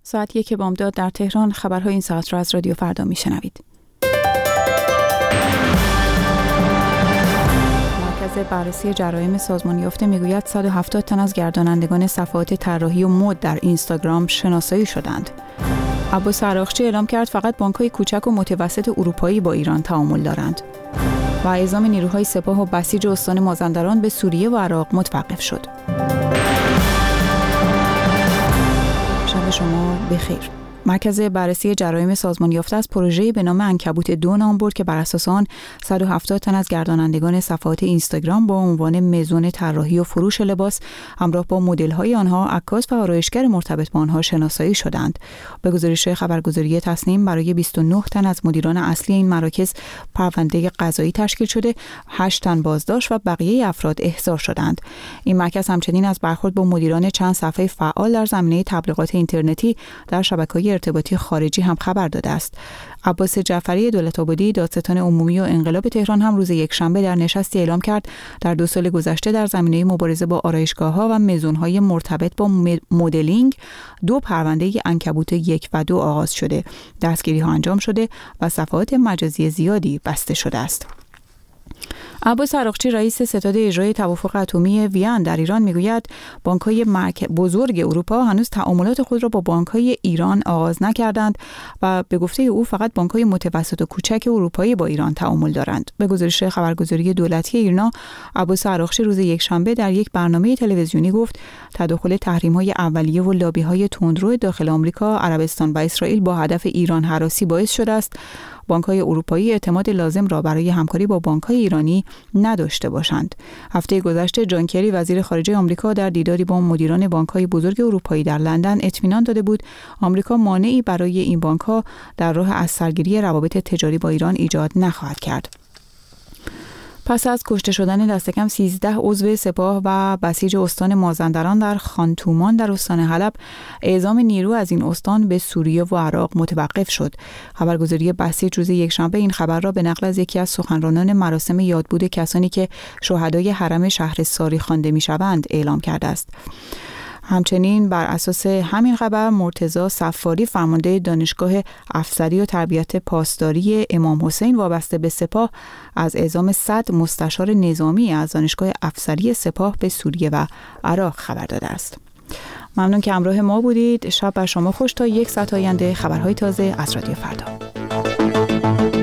ساعت 1 بامداد در تهران. خبرهای این ساعت را از رادیو فردا میشنوید. مرکز بررسی جرایم سازمان یافته میگوید 170 تن از گردانندگان صفحات طراحی و مد در اینستاگرام شناسایی شدند. عباس عراقچی اعلام کرد فقط بانک‌های کوچک و متوسط اروپایی با ایران تعامل دارند. و اعزام نیروهای سپاه و بسیج استان مازندران به سوریه و عراق متوقف شد. شب شما بخیر. مرکز بررسی جرایم سازمان یافته از پروژه‌ای به نام عنکبوت 2 نام برد که بر اساس آن 170 تن از گردانندگان صفحات اینستاگرام با عنوان مزون طراحی و فروش لباس همراه با مدل‌های آنها، عکاس و آرایشگر مرتبط با آنها شناسایی شدند. به گزارش خبرگزاری تصنیم برای 29 تن از مدیران اصلی این مراکز پرونده قضایی تشکیل شده، 8 تن بازداشت و بقیه افراد احضار شدند. این مرکز همچنین از برخورد با مدیران چند صفحه فعال در زمینه تبلیغات اینترنتی در شبکه‌های ارتباطی خارجی هم خبر داده است. عباس جعفری دولت‌آبادی دادستان عمومی و انقلاب تهران هم روز یکشنبه در نشستی اعلام کرد در 2 سال گذشته در زمینه مبارزه با آرایشگاه‌ها و مزون‌های مرتبط با مدلینگ 2 پرونده عنکبوت 1 و 2 آغاز شده، دستگیری‌ها انجام شده و صفحات مجازی زیادی بسته شده است. عباس عراقچی رئیس ستاد اجرای توافق اتمی وین در ایران میگوید بانک‌های بزرگ اروپا هنوز تعاملات خود را با بانک‌های ایران آغاز نکردند و به گفته او فقط بانک‌های متوسط و کوچک اروپایی با ایران تعامل دارند. به گزارش خبرگزاری دولتی ایرنا، عباس عراقچی روز یکشنبه در یک برنامه تلویزیونی گفت تداخل تحریم‌های اولیه و لابی‌های تندرو داخل آمریکا، عربستان و اسرائیل با هدف ایران هراسی باعث شده است بانک‌های اروپایی اعتماد لازم را برای همکاری با بانک‌های ایرانی نداشته باشند. هفته گذشته جان کری وزیر خارجه آمریکا در دیداری با مدیران بانک‌های بزرگ اروپایی در لندن اطمینان داده بود آمریکا مانعی برای این بانک‌ها در راه از سرگیری روابط تجاری با ایران ایجاد نخواهد کرد. پس از کشته شدن دست کم 13 عضو سپاه و بسیج استان مازندران در خانتومان در استان حلب، اعزام نیرو از این استان به سوریه و عراق متوقف شد. خبرگزاری بسیج روز یکشنبه این خبر را به نقل از یکی از سخنرانان مراسم یادبود کسانی که شهدای حرم شهرستاری خوانده می‌شوند اعلام کرده است. همچنین بر اساس همین خبر مرتضی صفاری فرمانده دانشگاه افسری و تربیت پاسداری امام حسین وابسته به سپاه از اعزام 100 مستشار نظامی از دانشگاه افسری سپاه به سوریه و عراق خبر داده است. ممنون که همراه ما بودید. شب بر شما خوش. تا 1 ساعت آینده خبرهای تازه از رادیو فردا.